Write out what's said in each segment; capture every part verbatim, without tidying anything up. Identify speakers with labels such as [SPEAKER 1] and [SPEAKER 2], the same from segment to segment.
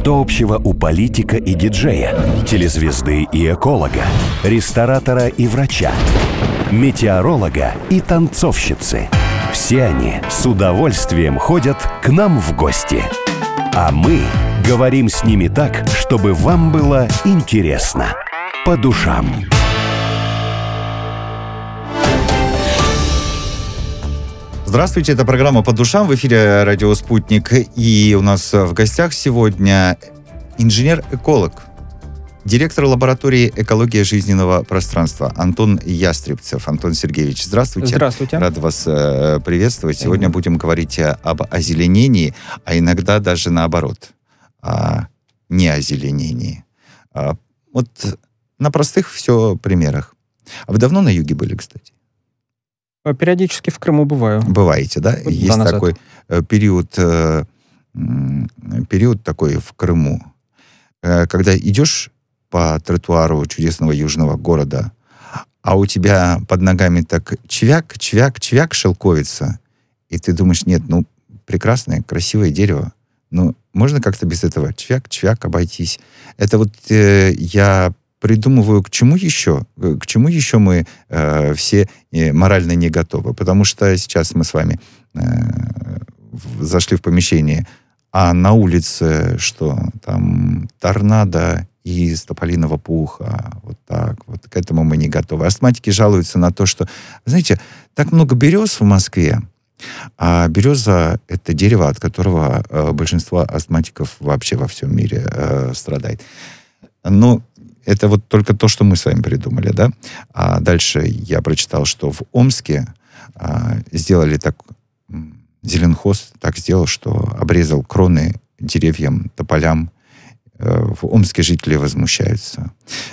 [SPEAKER 1] Что общего у политика и диджея, телезвезды и эколога, ресторатора и врача, метеоролога и танцовщицы? Все они с удовольствием ходят к нам в гости. А мы говорим с ними так, чтобы вам было интересно. По душам.
[SPEAKER 2] Здравствуйте, это программа «По душам», в эфире «Радио Спутник». И у нас в гостях сегодня инженер-эколог, директор лаборатории «Экология жизненного пространства» Антон Ястребцев. Антон Сергеевич, здравствуйте.
[SPEAKER 3] Здравствуйте.
[SPEAKER 2] Рад вас э, приветствовать. Сегодня mm-hmm. будем говорить об озеленении, а иногда даже наоборот, о неозеленении. А, вот на простых все примерах. А вы давно на юге были, кстати?
[SPEAKER 3] Периодически в Крыму бываю.
[SPEAKER 2] Бываете, да?
[SPEAKER 3] Вот
[SPEAKER 2] Есть
[SPEAKER 3] назад.
[SPEAKER 2] такой э, период, э, период такой в Крыму, э, когда идешь по тротуару чудесного южного города, а у тебя под ногами так чвяк, чвяк, чвяк шелковица, и ты думаешь, нет, ну, прекрасное, красивое дерево, ну, можно как-то без этого чвяк, чвяк обойтись. Это вот э, я придумываю, к чему еще, к чему еще мы э, все э, морально не готовы. Потому что сейчас мы с вами э, в, зашли в помещение, а на улице что? Там торнадо из тополиного пуха. Вот так вот. К этому мы не готовы. Астматики жалуются на то, что, знаете, так много берез в Москве, а береза — это дерево, от которого э, большинство астматиков вообще во всем мире э, страдает. Но это вот только то, что мы с вами придумали, да? А дальше я прочитал, что в Омске а, сделали так... Зеленхоз так сделал, что обрезал кроны деревьям, тополям. В Омске жители возмущаются.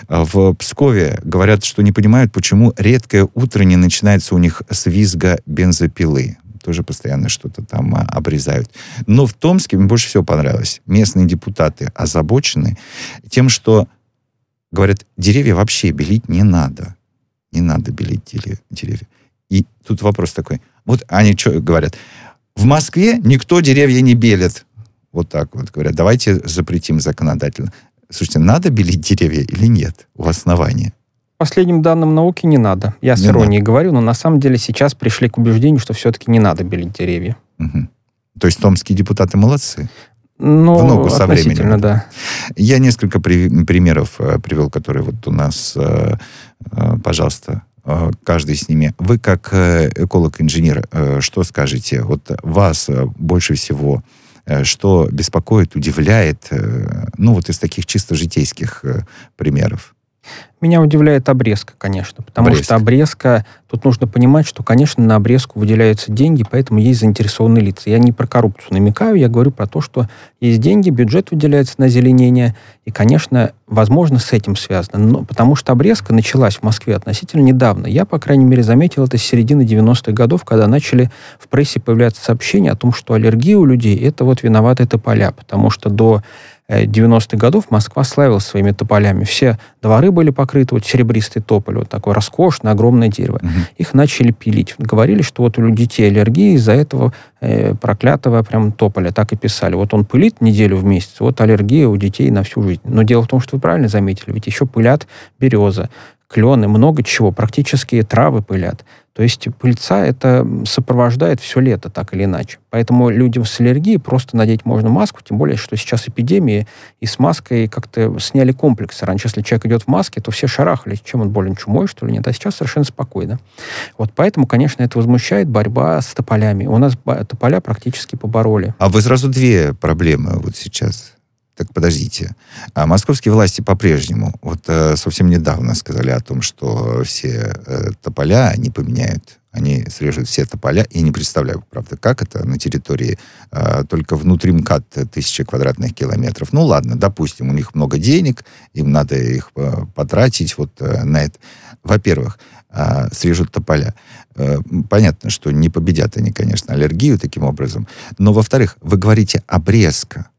[SPEAKER 2] В Пскове говорят, что не понимают, почему редкое утро не начинается у них с визга бензопилы. Тоже постоянно что-то там обрезают. Но в Томске мне больше всего понравилось. Местные депутаты озабочены тем, что говорят, деревья вообще белить не надо. Не надо белить деревья. И тут вопрос такой. Вот они что говорят? В Москве никто деревья не белит. Вот так вот говорят. Давайте запретим законодательно. Слушайте, надо белить деревья или нет? У основания.
[SPEAKER 3] По последним данным науки не надо. Я с не иронией надо. говорю, но на самом деле сейчас пришли к убеждению, что все-таки не надо белить деревья.
[SPEAKER 2] Угу. То есть томские депутаты молодцы?
[SPEAKER 3] Ну,
[SPEAKER 2] в ногу со временем.
[SPEAKER 3] Да.
[SPEAKER 2] Я несколько при, примеров э, привел, которые вот у нас, э, э, пожалуйста, э, каждый с ними. Вы как э, эколог-инженер, э, что скажете? Вот вас э, больше всего э, что беспокоит, удивляет, э, ну вот из таких чисто житейских э, примеров?
[SPEAKER 3] Меня удивляет обрезка, конечно, потому
[SPEAKER 2] обрезка.
[SPEAKER 3] что обрезка, тут нужно понимать, что, конечно, на обрезку выделяются деньги, поэтому есть заинтересованные лица. Я не про коррупцию намекаю, я говорю про то, что есть деньги, бюджет выделяется на озеленение, и, конечно, возможно, с этим связано. Но, потому что обрезка началась в Москве относительно недавно. Я, по крайней мере, заметил это с середины девяностых годов, когда начали в прессе появляться сообщения о том, что аллергия у людей — это вот виноваты тополя, потому что до девяностых годов Москва славилась своими тополями. Все дворы были покрыты вот серебристой тополь, вот такое роскошное, огромное дерево. Угу. Их начали пилить. Говорили, что вот у детей аллергия из-за этого э, проклятого прям тополя. Так и писали. Вот он пылит неделю в месяц, вот аллергия у детей на всю жизнь. Но дело в том, что вы правильно заметили, ведь еще пылят береза, клены, много чего. Практически травы пылят. То есть пыльца это сопровождает все лето, так или иначе. Поэтому людям с аллергией просто надеть можно маску, тем более, что сейчас эпидемия, и с маской как-то сняли комплексы. Раньше, если человек идет в маске, то все шарахались, чем он болен, чумой, что ли, нет. А сейчас совершенно спокойно. Вот поэтому, конечно, это возмущает борьба с тополями. У нас тополя практически побороли.
[SPEAKER 2] А вы сразу две проблемы вот сейчас. Так, подождите. А московские власти по-прежнему, вот э, совсем недавно сказали о том, что все э, тополя они поменяют, они срежут все тополя. Я не представляю, правда, как это на территории э, только внутри МКАД тысячи квадратных километров. Ну, ладно, допустим, у них много денег, им надо их э, потратить вот э, на это. Во-первых, э, срежут тополя. Э, понятно, что не победят они, конечно, аллергию таким образом. Но, во-вторых, вы говорите обрезка.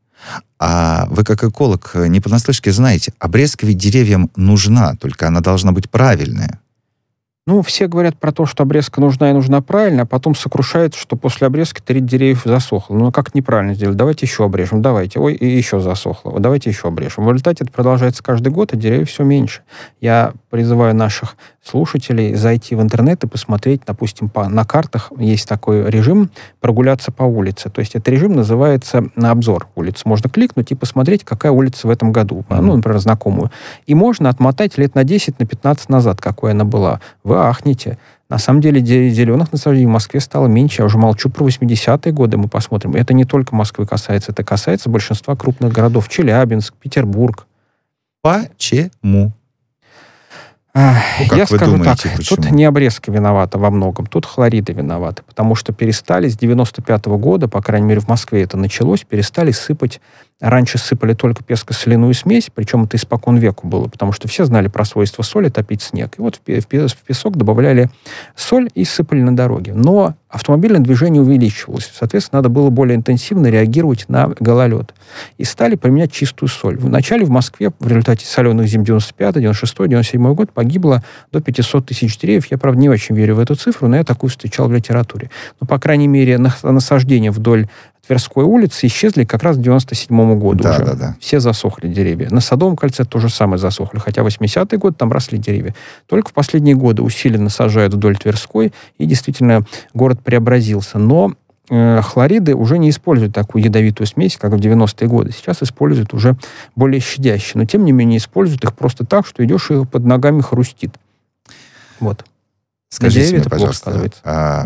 [SPEAKER 2] А вы, как эколог, не понаслышке знаете, обрезка ведь деревьям нужна, только она должна быть правильная.
[SPEAKER 3] Ну, все говорят про то, что обрезка нужна и нужна правильно, а потом сокрушаются, что после обрезки треть деревьев засохло. Ну, как неправильно сделали? Давайте еще обрежем, давайте. Ой, и еще засохло. Давайте еще обрежем. В результате это продолжается каждый год, а деревьев все меньше. Я призываю наших слушателей зайти в интернет и посмотреть, допустим, по, на картах есть такой режим прогуляться по улице. То есть этот режим называется на обзор улицы. Можно кликнуть и посмотреть, какая улица в этом году. Mm-hmm. Ну, например, знакомую. И можно отмотать лет на десять, на пятнадцать назад, какой она была. Вы ахнете. На самом деле зеленых насаждений в Москве стало меньше. Я уже молчу про восьмидесятые годы, мы посмотрим. Это не только Москвы касается, это касается большинства крупных городов. Челябинск, Петербург.
[SPEAKER 2] Почему?
[SPEAKER 3] Ну,
[SPEAKER 2] как
[SPEAKER 3] я
[SPEAKER 2] вы
[SPEAKER 3] скажу
[SPEAKER 2] думаете,
[SPEAKER 3] так,
[SPEAKER 2] почему?
[SPEAKER 3] тут не обрезка виновата во многом, тут хлориды виноваты, потому что перестали с девяносто пятого года, по крайней мере в Москве это началось, перестали сыпать, раньше сыпали только песко-соляную смесь, причем это испокон веку было, потому что все знали про свойства соли топить снег, и вот в песок добавляли соль и сыпали на дороге. Но автомобильное движение увеличивалось, соответственно, надо было более интенсивно реагировать на гололед. И стали применять чистую соль. Вначале в Москве в результате соленых зим девяносто пятый, девяносто шестой, девяносто седьмой год погибло до пятьсот тысяч деревьев. Я, правда, не очень верю в эту цифру, но я такую встречал в литературе. Но, по крайней мере, насаждения вдоль Тверской улицы исчезли как раз к девяносто седьмому году
[SPEAKER 2] да,
[SPEAKER 3] уже.
[SPEAKER 2] Да, да.
[SPEAKER 3] Все засохли деревья. На Садовом кольце то же самое засохли, хотя восьмидесятые годы там росли деревья. Только в последние годы усиленно сажают вдоль Тверской, и действительно город преобразился. Но э, хлориды уже не используют такую ядовитую смесь, как в девяностые годы. Сейчас используют уже более щадящие. Но, тем не менее, используют их просто так, что идешь и под ногами хрустит. Вот.
[SPEAKER 2] Скажите мне, пожалуйста, а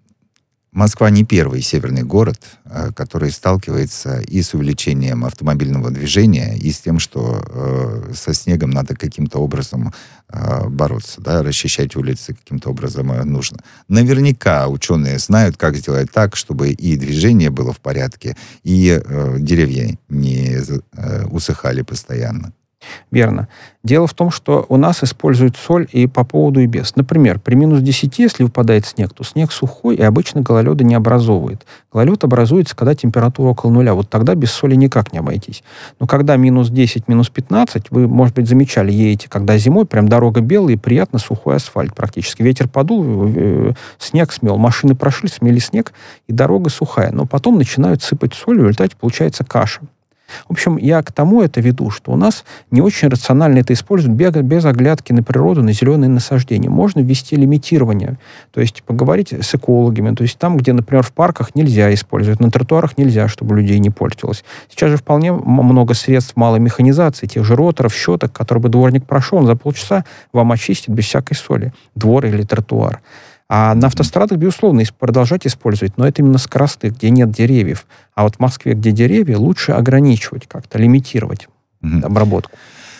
[SPEAKER 2] Москва не первый северный город, который сталкивается и с увеличением автомобильного движения, и с тем, что э, со снегом надо каким-то образом э, бороться, да, расчищать улицы каким-то образом нужно. Наверняка ученые знают, как сделать так, чтобы и движение было в порядке, и э, деревья не э, усыхали постоянно.
[SPEAKER 3] Верно. Дело в том, что у нас используют соль и по поводу, и без. Например, при минус десяти, если выпадает снег, то снег сухой и обычно гололеда не образовывает. Гололед образуется, когда температура около нуля. Вот тогда без соли никак не обойтись. Но когда минус десять, минус пятнадцать, вы, может быть, замечали, едете, когда зимой, прям дорога белая и приятно сухой асфальт практически. Ветер подул, э, снег смел, машины прошли, смели снег, и дорога сухая. Но потом начинают сыпать соль, и в результате получается каша. В общем, я к тому это веду, что у нас не очень рационально это используют без, без оглядки на природу, на зеленые насаждения. Можно ввести лимитирование, то есть поговорить с экологами, то есть там, где, например, в парках нельзя использовать, на тротуарах нельзя, чтобы людей не портилось. Сейчас же вполне много средств малой механизации, тех же роторов, щеток, которые бы дворник прошел, он за полчаса вам очистит без всякой соли двор или тротуар. А на автострадах, безусловно, продолжать использовать, но это именно скоростных, где нет деревьев. А вот в Москве, где деревья, лучше ограничивать как-то, лимитировать mm-hmm. обработку.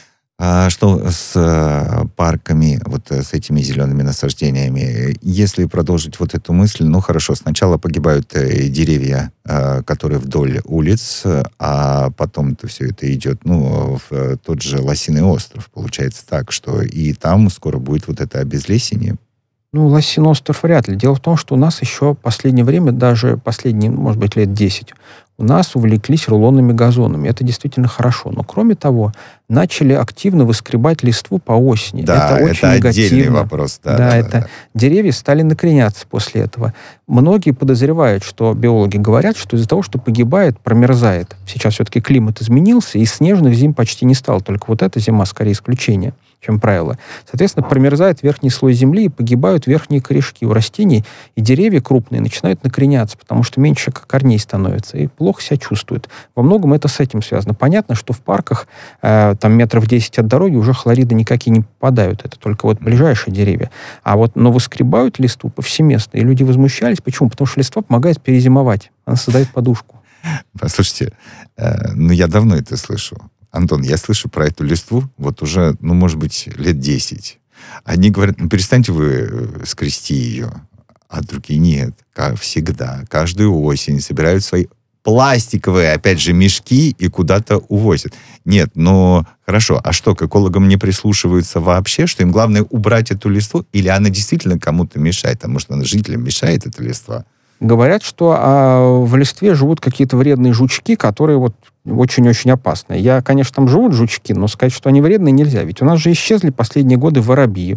[SPEAKER 2] А что с э, парками, вот с этими зелеными насаждениями? Если продолжить вот эту мысль, ну хорошо, сначала погибают э, деревья, э, которые вдоль улиц, а потом-то все это идет, ну, в э, тот же Лосиный остров. Получается так, что и там скоро будет вот это обезлесение.
[SPEAKER 3] Ну, Лосиный остров вряд ли. Дело в том, что у нас еще в последнее время, даже последние, может быть, лет десять, у нас увлеклись рулонными газонами. Это действительно хорошо. Но, кроме того, начали активно выскребать листву по осени.
[SPEAKER 2] Да,
[SPEAKER 3] это очень
[SPEAKER 2] это
[SPEAKER 3] негативно.
[SPEAKER 2] Отдельный вопрос. Да,
[SPEAKER 3] да,
[SPEAKER 2] да,
[SPEAKER 3] это
[SPEAKER 2] да, да.
[SPEAKER 3] Деревья стали накреняться после этого. Многие подозревают, что биологи говорят, что из-за того, что погибает, промерзает. Сейчас все-таки климат изменился, и снежных зим почти не стало. Только вот эта зима скорее исключение, чем правило. Соответственно, промерзает верхний слой земли, и погибают верхние корешки у растений, и деревья крупные начинают накреняться, потому что меньше корней становится, и плохо себя чувствуют. Во многом это с этим связано. Понятно, что в парках э, там метров десять от дороги уже хлориды никакие не попадают. Это только вот ближайшие деревья. А вот, но выскребают листву повсеместно, и люди возмущались. Почему? Потому что листва помогает перезимовать. Она создает подушку.
[SPEAKER 2] Послушайте, э, ну я давно это слышу. Антон, я слышу про эту листву вот уже, ну, может быть, лет десять. Одни говорят, ну, перестаньте вы скрести ее, а другие нет. Как всегда, каждую осень собирают свои пластиковые, опять же, мешки и куда-то увозят. Нет, ну, хорошо, а что, к экологам не прислушиваются вообще, что им главное убрать эту листву, или она действительно кому-то мешает, потому что она жителям мешает, эта листва?
[SPEAKER 3] Говорят, что а, в листве живут какие-то вредные жучки, которые вот очень-очень опасные. Я, конечно, там живут жучки, но сказать, что они вредные, нельзя. Ведь у нас же исчезли последние годы воробьи.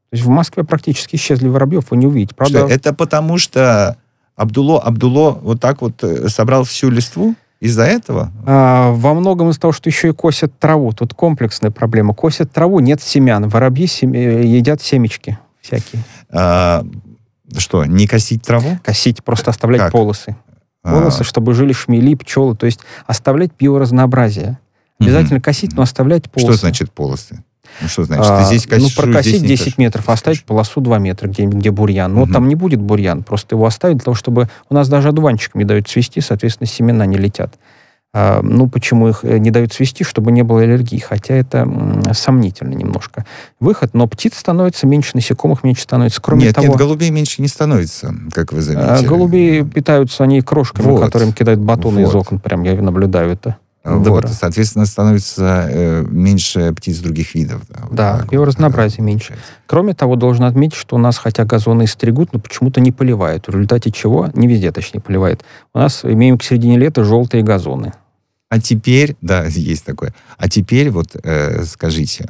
[SPEAKER 3] То есть в Москве практически исчезли воробьев, вы не увидите. Правда,
[SPEAKER 2] что, это потому что Абдулло, Абдулло вот так вот собрал всю листву? Из-за этого?
[SPEAKER 3] А, во многом из-за того, что еще и косят траву. Тут комплексная проблема. Косят траву, нет семян. Воробьи сем... едят семечки всякие.
[SPEAKER 2] А, что, не косить траву?
[SPEAKER 3] Косить, просто оставлять
[SPEAKER 2] как?
[SPEAKER 3] полосы. Полосы, а. чтобы жили шмели, пчелы. То есть оставлять биоразнообразие. Обязательно угу. косить, но оставлять полосы.
[SPEAKER 2] Что значит полосы? Ну, что значит? Ты здесь
[SPEAKER 3] косишь, ну, прокосить
[SPEAKER 2] здесь
[SPEAKER 3] десять метров, оставить полосу два метра, где, где бурьян. Но угу. там не будет бурьян, просто его оставить для того, чтобы... У нас даже одуванчикам не дают цвести, соответственно, семена не летят. А, ну, почему их не дают цвести? Чтобы не было аллергии, хотя это м, сомнительно немножко. Выход, но птиц становится меньше, насекомых меньше становится. Кроме
[SPEAKER 2] нет,
[SPEAKER 3] того...
[SPEAKER 2] нет, голубей меньше не становится, как вы заметили.
[SPEAKER 3] А, голуби питаются они крошками, вот. которым кидают батоны вот. из окон. Прям я наблюдаю это.
[SPEAKER 2] Вот, соответственно, становится э, меньше птиц других видов. Да,
[SPEAKER 3] да
[SPEAKER 2] вот
[SPEAKER 3] биоразнообразие вот, меньше. Кроме того, должен отметить, что у нас, хотя газоны и стригут, но почему-то не поливают. В результате чего, не везде, точнее, поливают. У нас, имеем к середине лета, желтые газоны.
[SPEAKER 2] А теперь, да, есть такое. А теперь вот э, скажите,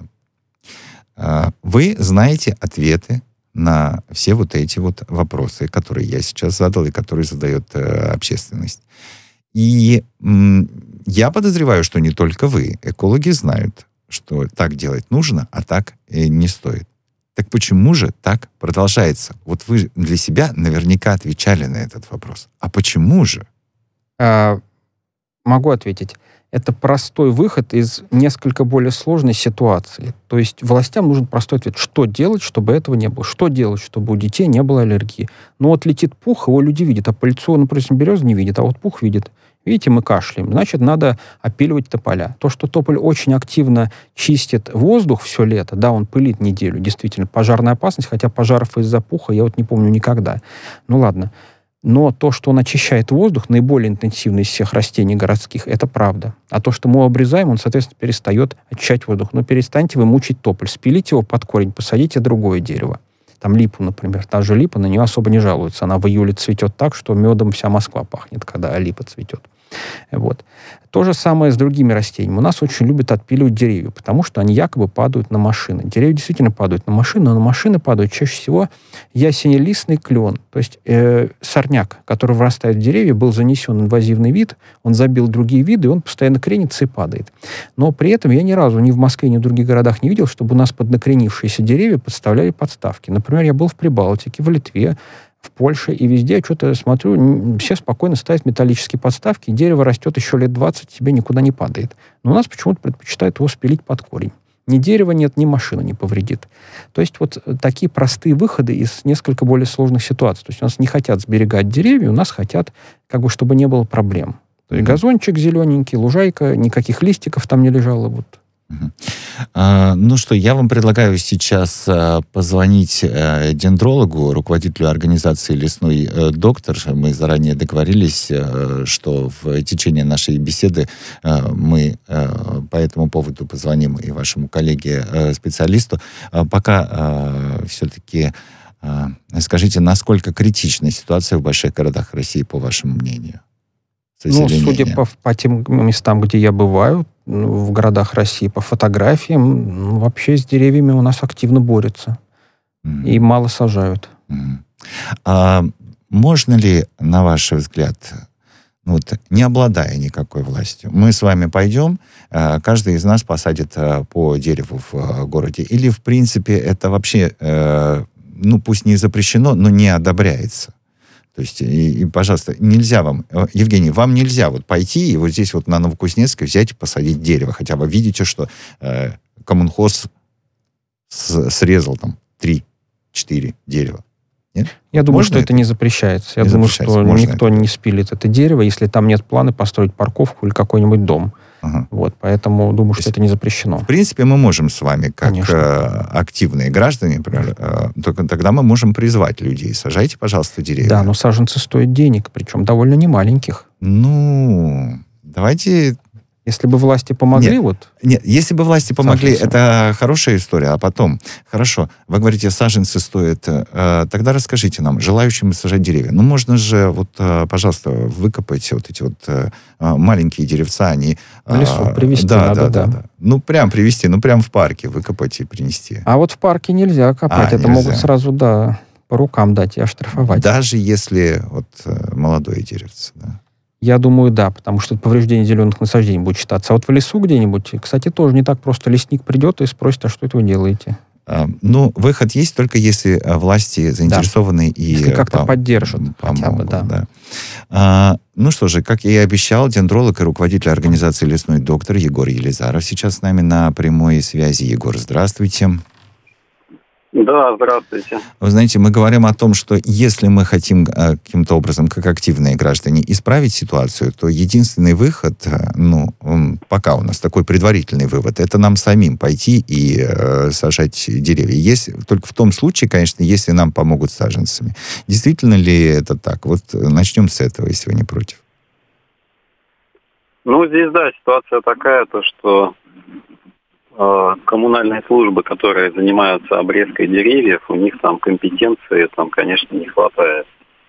[SPEAKER 2] э, вы знаете ответы на все вот эти вот вопросы, которые я сейчас задал и которые задает э, общественность. И м, я подозреваю, что не только вы. Экологи знают, что так делать нужно, а так э, не стоит. Так почему же так продолжается? Вот вы для себя наверняка отвечали на этот вопрос. А почему же?
[SPEAKER 3] А, могу ответить. Это простой выход из несколько более сложной ситуации. То есть властям нужен простой ответ. Что делать, чтобы этого не было? Что делать, чтобы у детей не было аллергии? Ну вот летит пух, его люди видят, а по лицу, например, береза не видит, а вот пух видит. Видите, мы кашляем. Значит, надо опиливать тополя. То, что тополь очень активно чистит воздух все лето, да, он пылит неделю, действительно, пожарная опасность, хотя пожаров из-за пуха я вот не помню никогда. Ну ладно. Но то, что он очищает воздух, наиболее интенсивный из всех растений городских, это правда. А то, что мы его обрезаем, он, соответственно, перестает очищать воздух. Но перестаньте вы мучить тополь. Спилите его под корень, посадите другое дерево. Там липу, например. Та же липа, на нее особо не жалуются. Она в июле цветет так, что медом вся Москва пахнет, когда липа цветет. Вот. То же самое с другими растениями. У нас очень любят отпиливать деревья, потому что они якобы падают на машины. Деревья действительно падают на машины, но на машины падают чаще всего ясенелистный клен, то есть э, сорняк, который вырастает в деревья, был занесен инвазивный вид, он забил другие виды, и он постоянно кренится и падает. Но при этом я ни разу ни в Москве, ни в других городах не видел, чтобы у нас под накренившиеся деревья подставляли подставки. Например, я был в Прибалтике, в Литве, в Польше, и везде я что-то смотрю, все спокойно ставят металлические подставки, дерево растет еще лет двадцать, тебе никуда не падает. Но у нас почему-то предпочитают его спилить под корень. Ни дерева нет, ни машина не повредит. То есть вот такие простые выходы из несколько более сложных ситуаций. То есть у нас не хотят сберегать деревья, у нас хотят, как бы, чтобы не было проблем. То есть газончик зелененький, лужайка, никаких листиков там не лежало, вот.
[SPEAKER 2] Uh-huh. А, ну что, я вам предлагаю сейчас а, позвонить а, дендрологу, руководителю организации «Лесной а, доктор». Мы заранее договорились, а, что в течение нашей беседы а, мы а, по этому поводу позвоним и вашему коллеге-специалисту. А, пока а, все-таки а, скажите, насколько критична ситуация в больших городах России, по вашему мнению?
[SPEAKER 3] Ну, судя по, по тем местам, где я бываю, в городах России, по фотографиям, ну, вообще с деревьями у нас активно борются. Mm-hmm. И мало сажают.
[SPEAKER 2] Mm-hmm. А можно ли, на ваш взгляд, ну, вот, не обладая никакой властью, мы с вами пойдем, каждый из нас посадит по дереву в городе? Или, в принципе, это вообще, ну, пусть не запрещено, но не одобряется? То есть, и, и, пожалуйста, нельзя вам, Евгений, вам нельзя вот пойти и вот здесь вот на Новокузнецкой взять и посадить дерево. Хотя вы видите, что э, коммунхоз с, срезал там три-четыре дерева. Нет?
[SPEAKER 3] Я думаю, можно что это не запрещается. Я не думаю, запрещается. Что можно никто это? не спилит это дерево, если там нет плана построить парковку или какой-нибудь дом. Ага. Вот, поэтому думаю, что это не запрещено.
[SPEAKER 2] В принципе, мы можем с вами, как э, активные граждане, например, э, только тогда мы можем призвать людей. Сажайте, пожалуйста, деревья.
[SPEAKER 3] Да, но саженцы стоят денег, причем довольно немаленьких.
[SPEAKER 2] Ну, давайте
[SPEAKER 3] Если бы власти помогли,
[SPEAKER 2] нет,
[SPEAKER 3] вот...
[SPEAKER 2] Нет, если бы власти помогли,
[SPEAKER 3] саженцы.
[SPEAKER 2] это хорошая история, а потом, хорошо, вы говорите, саженцы стоят, э, тогда расскажите нам, желающим сажать деревья, ну, можно же, вот, э, пожалуйста, выкопать вот эти вот э, маленькие деревца, они...
[SPEAKER 3] В лесу
[SPEAKER 2] э,
[SPEAKER 3] привезти
[SPEAKER 2] да,
[SPEAKER 3] надо,
[SPEAKER 2] да,
[SPEAKER 3] да.
[SPEAKER 2] да, да. Ну, прям привезти, ну, прям в парке выкопать и принести.
[SPEAKER 3] А вот в парке нельзя копать,
[SPEAKER 2] А,
[SPEAKER 3] это
[SPEAKER 2] нельзя.
[SPEAKER 3] могут сразу, да, по рукам дать и оштрафовать.
[SPEAKER 2] Даже если вот э, молодое деревце, да.
[SPEAKER 3] Я думаю, да, потому что это повреждение зеленых насаждений будет считаться. А вот в лесу где-нибудь, кстати, тоже не так просто. Лесник придет и спросит, а что это вы делаете?
[SPEAKER 2] А, ну, выход есть только если а, власти заинтересованы и...
[SPEAKER 3] Если как-то
[SPEAKER 2] пом-
[SPEAKER 3] поддержат хотя бы,
[SPEAKER 2] помогут,
[SPEAKER 3] да.
[SPEAKER 2] А, ну что же, как я и обещал, дендролог и руководитель организации «Лесной доктор» Егор Елизаров сейчас с нами на прямой связи. Егор, здравствуйте.
[SPEAKER 4] Да, здравствуйте.
[SPEAKER 2] Вы знаете, мы говорим о том, что если мы хотим э, каким-то образом, как активные граждане, исправить ситуацию, то единственный выход, э, ну, он, пока у нас такой предварительный вывод, это нам самим пойти и э, сажать деревья. Есть, только в том случае, конечно, если нам помогут саженцами. Действительно ли это так? Вот начнем с этого, если вы не против.
[SPEAKER 4] Ну, здесь, да, ситуация такая, то, что э, коммунальные службы, которые занимаются обрезкой деревьев, у них там компетенции, там, конечно, не хватает.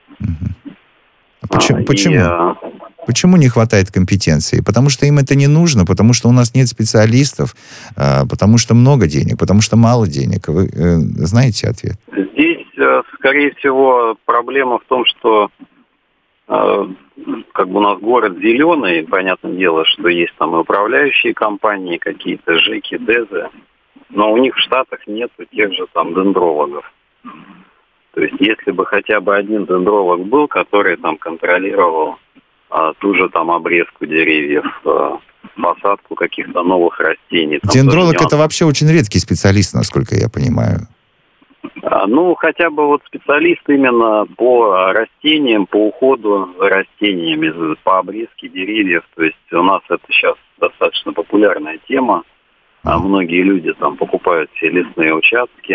[SPEAKER 2] А почему?
[SPEAKER 4] А, и,
[SPEAKER 2] почему?
[SPEAKER 4] э,
[SPEAKER 2] Почему не хватает компетенции? Потому что им это не нужно, потому что у нас нет специалистов, э, потому что много денег, потому что мало денег. Вы э, знаете ответ?
[SPEAKER 4] Здесь, э, скорее всего, проблема в том, что э, как бы у нас город зеленый, понятное дело, что есть там и управляющие компании, какие-то ЖЭКи, ДЭЗы, но у них в Штатах нет тех же там дендрологов. То есть если бы хотя бы один дендролог был, который там контролировал а, ту же там обрезку деревьев, а, посадку каких-то новых растений. Там
[SPEAKER 2] Дендролог
[SPEAKER 4] тоже
[SPEAKER 2] это вообще очень редкий специалист, насколько я понимаю.
[SPEAKER 4] А, Ну, хотя бы вот специалист именно по растениям, по уходу за растениями, за- по обрезке деревьев. То есть у нас это сейчас достаточно популярная тема. А многие люди там покупают себе лесные участки,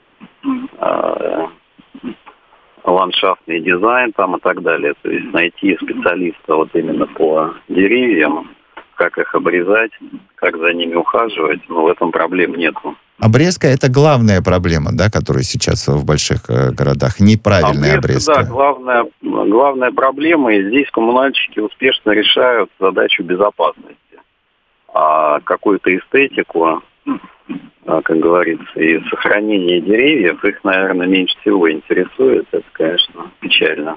[SPEAKER 4] а, ландшафтный дизайн там и так далее. То есть найти специалиста вот именно по деревьям, как их обрезать, как за ними ухаживать, ну, в этом проблем нету.
[SPEAKER 2] Обрезка — это главная проблема, да, которая сейчас в больших э, городах. Неправильная обрезка.
[SPEAKER 4] Да, главная, главная проблема, и здесь коммунальщики успешно решают задачу безопасности. А какую-то эстетику, а, как говорится, и сохранение деревьев, их, наверное, меньше всего интересует. Это, конечно, печально.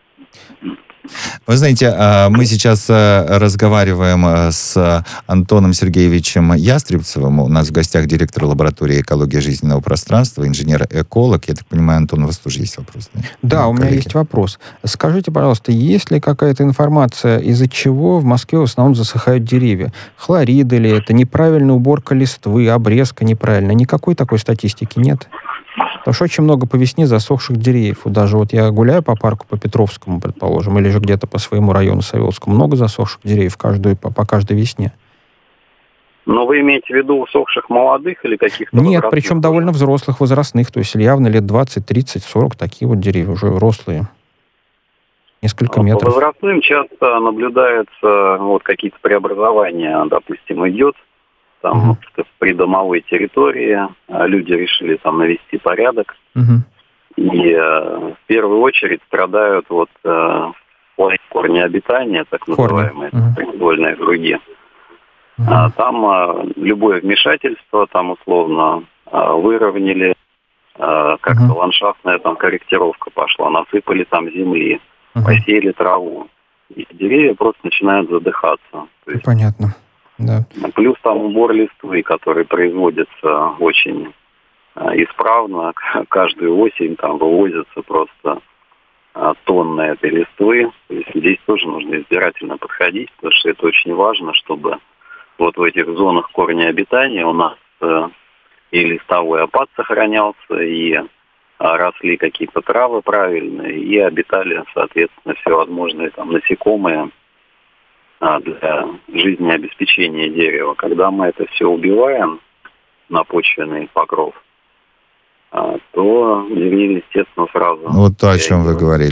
[SPEAKER 2] Вы знаете, а, мы сейчас а, разговариваем а, с Антоном Сергеевичем Ястребцевым. У нас в гостях директор лаборатории экологии жизненного пространства, инженер-эколог. Я так понимаю, Антон, у вас тоже есть вопрос? Да,
[SPEAKER 3] Да, у меня
[SPEAKER 2] коллеги?
[SPEAKER 3] есть вопрос. Скажите, пожалуйста, есть ли какая-то информация, из-за чего в Москве в основном засыхают деревья? Хлориды ли это, неправильная уборка листвы, обрезка неправильная? Никакой такой статистики нет? Потому что очень много по весне засохших деревьев. Вот даже вот я гуляю по парку, по Петровскому, предположим, или же где-то по своему району Савеловскому. Много засохших деревьев каждую, по, по каждой весне.
[SPEAKER 4] Но вы имеете в виду усохших молодых или каких-то
[SPEAKER 3] Нет,
[SPEAKER 4] возрастных
[SPEAKER 3] причем
[SPEAKER 4] уже?
[SPEAKER 3] довольно взрослых, возрастных. То есть явно лет двадцать, тридцать, сорок, такие вот деревья, уже взрослые. Несколько
[SPEAKER 4] По
[SPEAKER 3] метров.
[SPEAKER 4] возрастным часто наблюдаются вот какие-то преобразования, допустим, идет там
[SPEAKER 3] Мгм.
[SPEAKER 4] в придомовой территории, а люди решили там навести порядок,
[SPEAKER 3] Мгм.
[SPEAKER 4] и э, в первую очередь страдают вот э, слои корнеобитания, так
[SPEAKER 3] Корни.
[SPEAKER 4] называемые,
[SPEAKER 3] Мгм.
[SPEAKER 4] прикольные круги.
[SPEAKER 3] Мгм.
[SPEAKER 4] А там э, любое вмешательство, там условно э, выровняли, э, как-то
[SPEAKER 3] Мгм.
[SPEAKER 4] ландшафтная там корректировка пошла, насыпали там земли,
[SPEAKER 3] Мгм.
[SPEAKER 4] посеяли траву. И деревья просто начинают задыхаться. То есть,
[SPEAKER 3] Понятно. Да.
[SPEAKER 4] плюс там убор листвы, который производится очень э, исправно. К- Каждую осень там вывозятся просто э, тонны этой листвы. То есть здесь тоже нужно избирательно подходить, потому что это очень важно, чтобы вот в этих зонах корнеобитания у нас э, и листовой опад сохранялся, и э, росли какие-то травы правильные, и обитали, соответственно, всевозможные там насекомые а, для жизнеобеспечения дерева. Когда мы это все убиваем на почвенный покров, а, то деревья, естественно, сразу...
[SPEAKER 2] Ну, вот то, о чем вы
[SPEAKER 4] реагируют.
[SPEAKER 2] говорили, да.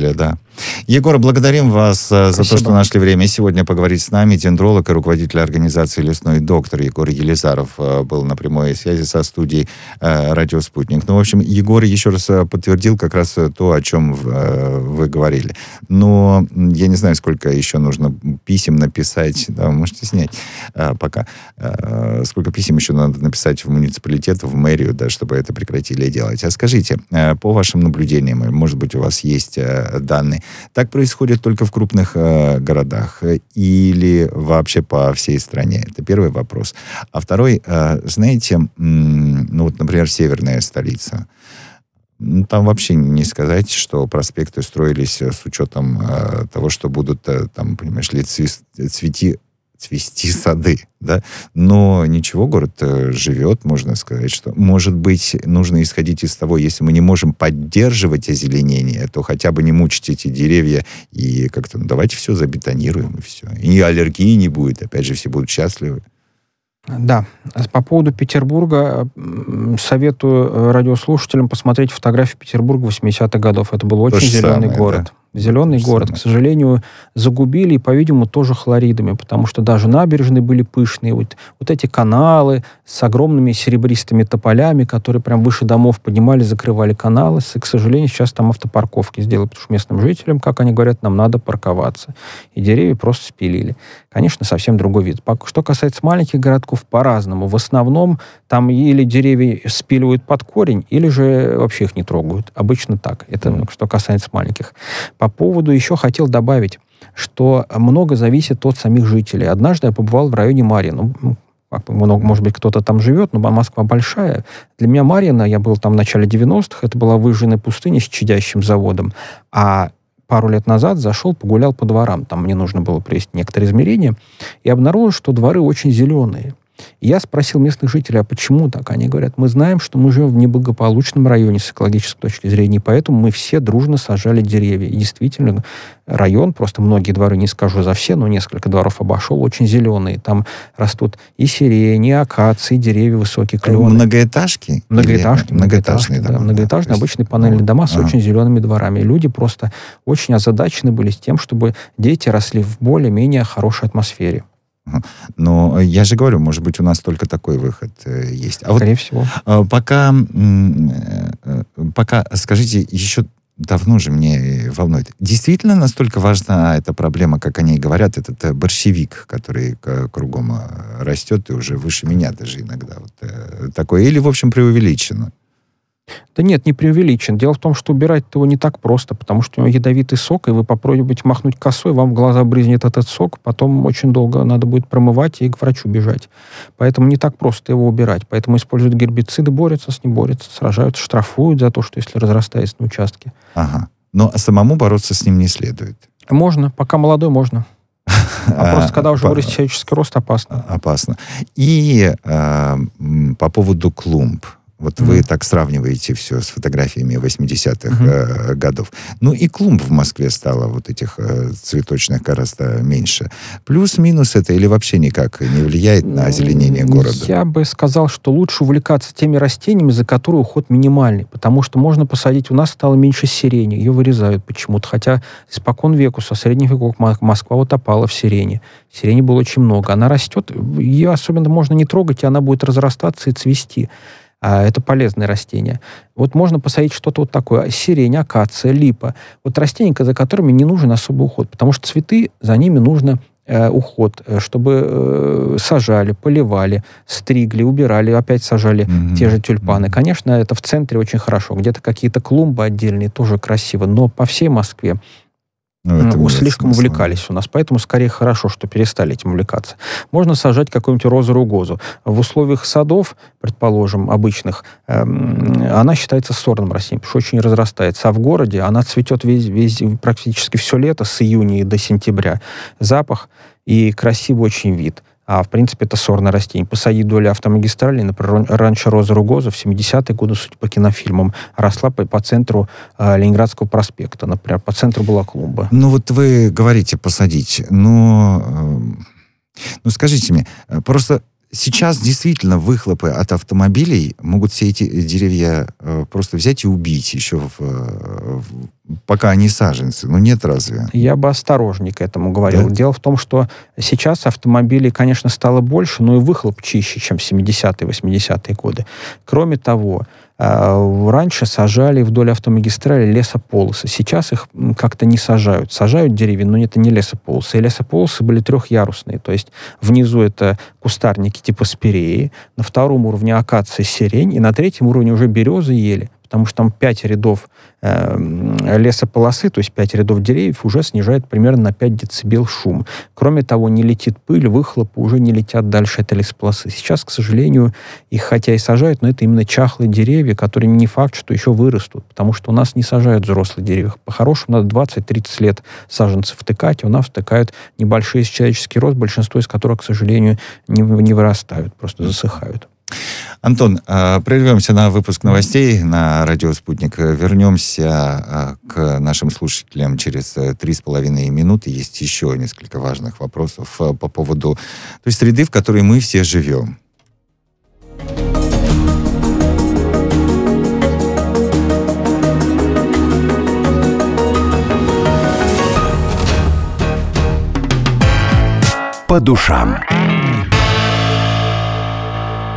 [SPEAKER 2] Егор, благодарим вас за
[SPEAKER 3] Спасибо.
[SPEAKER 2] то, что нашли время сегодня поговорить с нами. Дендролог и руководитель организации «Лесной доктор» Егор Елизаров был на прямой связи со студией «Радио Спутник». Ну, в общем, Егор еще раз подтвердил как раз то, о чем вы говорили. Но я не знаю, сколько еще нужно писем написать. Да, можете снять пока. Сколько писем еще надо написать в муниципалитет, в мэрию, да, чтобы это прекратили делать. А скажите, по вашим наблюдениям, может быть, у вас есть данные, так происходит только в крупных э, городах или вообще по всей стране? Это первый вопрос. А второй, э, знаете, м- ну вот, например, северная столица. Ну, там вообще не сказать, что проспекты строились с учетом э, того, что будут, э, там, понимаешь ли, цвести, цвети, цвести сады, да? Но ничего, город э, живет, можно сказать, что, может быть, нужно исходить из того, если мы не можем поддерживать озеленение, то хотя бы не мучить эти деревья и как-то, ну, давайте все забетонируем, и все. И аллергии не будет, опять же, все будут счастливы.
[SPEAKER 3] Да. По поводу Петербурга советую радиослушателям посмотреть фотографии Петербурга восьмидесятых годов. Это был очень зеленый самое, город. Да. Зеленый То город, самое. К сожалению, загубили, и, по-видимому, тоже хлоридами, потому что даже набережные были пышные. Вот, вот эти каналы с огромными серебристыми тополями, которые прям выше домов поднимали, закрывали каналы. И, к сожалению, сейчас там автопарковки сделали, потому что местным жителям, как они говорят, нам надо парковаться. И деревья просто спилили. Конечно, совсем другой вид. Что касается маленьких городков, по-разному. В основном там или деревья спиливают под корень, или же вообще их не трогают. Обычно так. Это mm. что касается маленьких. По поводу еще хотел добавить, что много зависит от самих жителей. Однажды я побывал в районе Марьино. Ну, много, может быть, кто-то там живет, но Москва большая. Для меня Марьино, я был там в начале девяностых, это была выжженная пустыня с чадящим заводом. А пару лет назад зашел, погулял по дворам. Там мне нужно было провести некоторые измерения. И обнаружил, что дворы очень зеленые. И я спросил местных жителей, а почему так? Они говорят, мы знаем, что мы живем в неблагополучном районе с экологической точки зрения, и поэтому мы все дружно сажали деревья. И действительно, район, просто многие дворы, не скажу за все, но несколько дворов обошел, очень зеленые. Там растут и сирени, и акации, и деревья высокие, клены.
[SPEAKER 2] Многоэтажки?
[SPEAKER 3] Многоэтажки, многоэтажные дома. Да, многоэтажные,
[SPEAKER 2] есть,
[SPEAKER 3] обычные панельные ну, дома с ага. очень зелеными дворами. И люди просто очень озадачены были с тем, чтобы дети росли в более-менее хорошей атмосфере.
[SPEAKER 2] Но я же говорю, может быть, у нас только такой выход э, есть. А
[SPEAKER 3] Скорее
[SPEAKER 2] вот,
[SPEAKER 3] всего.
[SPEAKER 2] Э, пока, э, пока, скажите, еще давно же мне волнует. Действительно настолько важна эта проблема, как они говорят, этот э, борщевик, который к, кругом растет и уже выше меня даже иногда вот, э, такое. Или, в общем, преувеличено?
[SPEAKER 3] Да нет, не преувеличен. Дело в том, что убирать его не так просто, потому что у него ядовитый сок, и вы попробуете махнуть косой, вам в глаза брызнет этот сок, потом очень долго надо будет промывать и к врачу бежать. Поэтому не так просто его убирать. Поэтому используют гербициды, борются с ним, борются, сражаются, штрафуют за то, что если разрастается на участке.
[SPEAKER 2] Ага. Но самому бороться с ним не следует?
[SPEAKER 3] Можно. Пока молодой, можно. А просто когда уже вырастет человеческий рост, опасно.
[SPEAKER 2] Опасно. И э, по поводу клумб. Вот mm-hmm. вы так сравниваете все с фотографиями восьмидесятых mm-hmm. э, годов. Ну и клумб в Москве стало вот этих э, цветочных гораздо меньше. Плюс-минус это или вообще никак не влияет на озеленение города?
[SPEAKER 3] Я бы сказал, что лучше увлекаться теми растениями, за которые уход минимальный. Потому что можно посадить... У нас стало меньше сирени. Ее вырезают почему-то. Хотя испокон веку, со средних веков Москва утопала в сирени. Сирени было очень много. Она растет. Ее особенно можно не трогать, и она будет разрастаться и цвести. Это полезные растения. Вот можно посадить что-то вот такое. Сирень, акация, липа. Вот растения, за которыми не нужен особый уход. Потому что цветы, за ними нужно э, уход. Чтобы э, сажали, поливали, стригли, убирали, опять сажали mm-hmm. те же тюльпаны. Конечно, это в центре очень хорошо. Где-то какие-то клумбы отдельные, тоже красиво. Но по всей Москве Ну, слишком увлекались у нас, поэтому скорее хорошо, что перестали этим увлекаться. Можно сажать какую-нибудь розу ругозу. В условиях садов, предположим, обычных, эм, она считается сорным растением, потому что очень разрастается. А в городе она цветет весь, весь, практически все лето, с июня до сентября. Запах и красивый очень вид. А, в принципе, это сорное растение. Посадить вдоль автомагистрали, например, раньше роза ругоза в семидесятые годы, судя по кинофильмам, росла по, по центру э, Ленинградского проспекта. Например, по центру была клумба.
[SPEAKER 2] Ну, вот вы говорите посадить, но... Э, ну, скажите мне, просто сейчас действительно выхлопы от автомобилей могут все эти деревья э, просто взять и убить еще в, в, пока они саженцы. Ну, нет разве?
[SPEAKER 3] Я бы осторожнее к этому говорил.
[SPEAKER 2] Да?
[SPEAKER 3] Дело в том, что сейчас автомобилей, конечно, стало больше, но и выхлоп чище, чем в семидесятые, восьмидесятые годы. Кроме того, раньше сажали вдоль автомагистрали лесополосы. Сейчас их как-то не сажают. Сажают деревья, но это не лесополосы. И лесополосы были трехъярусные. То есть внизу это кустарники типа спиреи, на втором уровне акация, сирень, и на третьем уровне уже березы, ели. Потому что там пять рядов э, лесополосы, то есть пять рядов деревьев, уже снижает примерно на пять децибел шум. Кроме того, не летит пыль, выхлопы уже не летят дальше этой лесополосы. Сейчас, к сожалению, их хотя и сажают, но это именно чахлые деревья, которые не факт, что еще вырастут, потому что у нас не сажают взрослые деревья. По-хорошему, надо двадцать-тридцать лет саженцев втыкать, а у нас втыкают небольшие человеческий рост, большинство из которых, к сожалению, не, не вырастают, просто засыхают.
[SPEAKER 2] Антон, прервемся на выпуск новостей на радио «Спутник». Вернемся к нашим слушателям через три с половиной минуты. Есть еще несколько важных вопросов по поводу той среды, в которой мы все живем.
[SPEAKER 1] По душам.